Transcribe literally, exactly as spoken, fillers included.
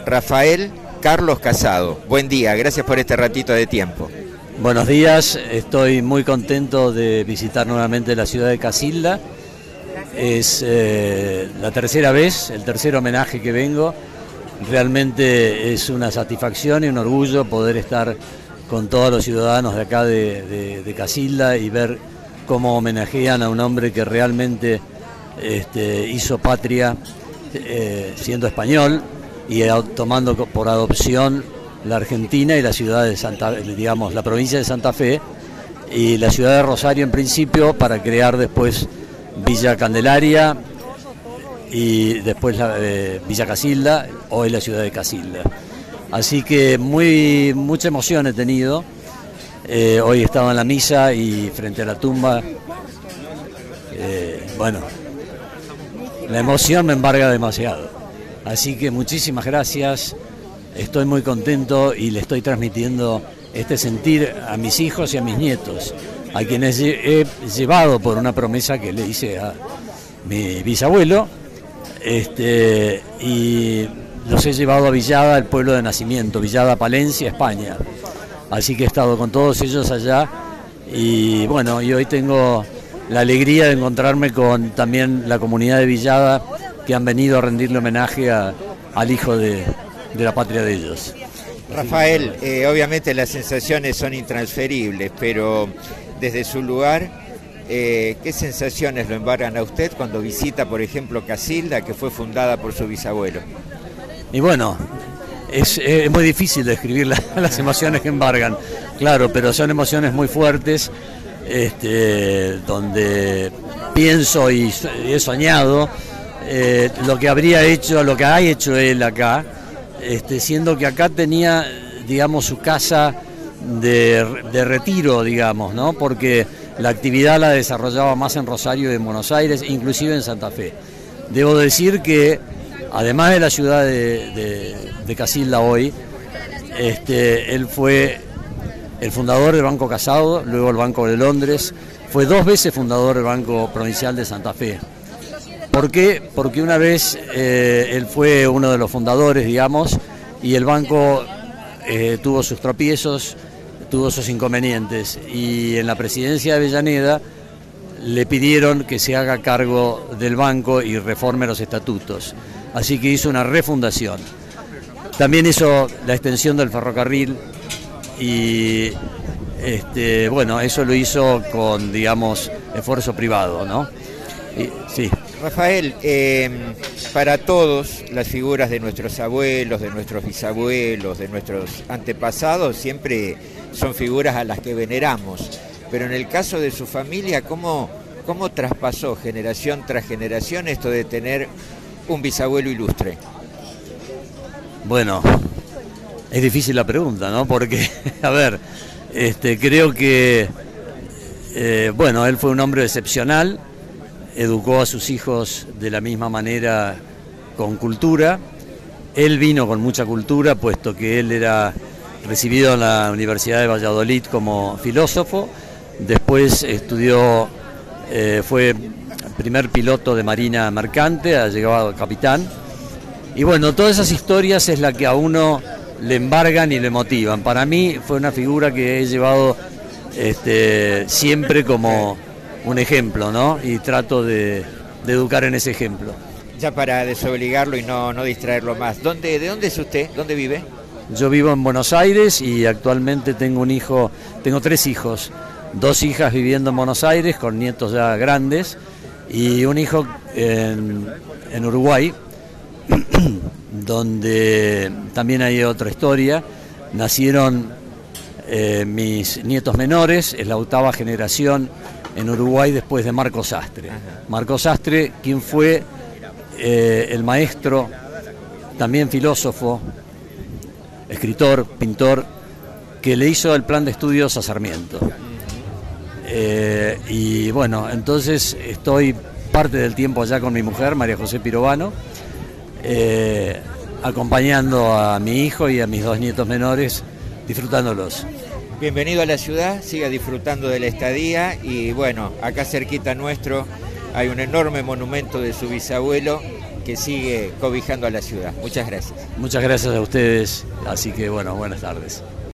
Rafael Carlos Casado. Buen día, gracias por este ratito de tiempo. Buenos días, estoy muy contento de visitar nuevamente la ciudad de Casilda. Es eh, la tercera vez, el tercer homenaje que vengo. Realmente es una satisfacción y un orgullo poder estar con todos los ciudadanos de acá de, de, de Casilda y ver cómo homenajean a un hombre que realmente este, hizo patria eh, siendo español y tomando por adopción la Argentina y la ciudad de Santa, digamos, la provincia de Santa Fe y la ciudad de Rosario en principio, para crear después Villa Candelaria y después la, eh, Villa Casilda, hoy la ciudad de Casilda. Así que muy mucha emoción he tenido. Eh, hoy estaba en la misa y frente a la tumba, eh, bueno, la emoción me embarga demasiado. Así que muchísimas gracias, estoy muy contento y le estoy transmitiendo este sentir a mis hijos y a mis nietos, a quienes he llevado por una promesa que le hice a mi bisabuelo, este, y los he llevado a Villada, el pueblo de nacimiento, Villada, Palencia, España. Así que he estado con todos ellos allá y bueno, y hoy tengo la alegría de encontrarme con también la comunidad de Villada, que han venido a rendirle homenaje a, al hijo de, de la patria de ellos. Rafael, eh, obviamente las sensaciones son intransferibles, pero desde su lugar, eh, ¿qué sensaciones lo embargan a usted cuando visita, por ejemplo, Casilda, que fue fundada por su bisabuelo? Y bueno, es, es muy difícil describir la, las emociones que embargan, claro, pero son emociones muy fuertes, este, donde pienso y he soñado Eh, lo que habría hecho, lo que ha hecho él acá, este, siendo que acá tenía, digamos, su casa de, de retiro, digamos, ¿no? Porque la actividad la desarrollaba más en Rosario y en Buenos Aires, inclusive en Santa Fe. Debo decir que, además de la ciudad de, de, de Casilda hoy, este, él fue el fundador del Banco Casado, luego el Banco de Londres, fue dos veces fundador del Banco Provincial de Santa Fe. ¿Por qué? Porque una vez eh, él fue uno de los fundadores, digamos, y el banco eh, tuvo sus tropiezos, tuvo sus inconvenientes, y en la presidencia de Avellaneda le pidieron que se haga cargo del banco y reforme los estatutos. Así que hizo una refundación. También hizo la extensión del ferrocarril y, este, bueno, eso lo hizo con, digamos, esfuerzo privado, ¿no? Y, sí. Rafael, eh, para todos las figuras de nuestros abuelos, de nuestros bisabuelos, de nuestros antepasados, siempre son figuras a las que veneramos. Pero en el caso de su familia, ¿cómo, cómo traspasó generación tras generación esto de tener un bisabuelo ilustre? Bueno, es difícil la pregunta, ¿no? Porque, a ver, este, creo que, eh, bueno, él fue un hombre excepcional. Educó a sus hijos de la misma manera, con cultura. Él vino con mucha cultura, puesto que él era recibido en la Universidad de Valladolid como filósofo. Después estudió, eh, fue primer piloto de marina mercante, ha llegado a capitán. Y bueno, todas esas historias es la que a uno le embargan y le motivan. Para mí fue una figura que he llevado este, siempre como un ejemplo, ¿no? Y trato de, de educar en ese ejemplo. Ya para desobligarlo y no, no distraerlo más, ¿Dónde, ¿de dónde es usted? ¿Dónde vive? Yo vivo en Buenos Aires y actualmente tengo un hijo, tengo tres hijos, dos hijas viviendo en Buenos Aires con nietos ya grandes y un hijo en, en Uruguay, donde también hay otra historia. Nacieron eh, mis nietos menores, es la octava generación en Uruguay después de Marco Sastre. Ajá. Marco Sastre, quien fue eh, el maestro, también filósofo, escritor, pintor, que le hizo el plan de estudios a Sarmiento. Eh, y bueno, entonces estoy parte del tiempo allá con mi mujer, María José Pirovano, eh, acompañando a mi hijo y a mis dos nietos menores, disfrutándolos. Bienvenido a la ciudad, siga disfrutando de la estadía y bueno, acá cerquita nuestro hay un enorme monumento de su bisabuelo que sigue cobijando a la ciudad. Muchas gracias. Muchas gracias a ustedes, así que bueno, buenas tardes.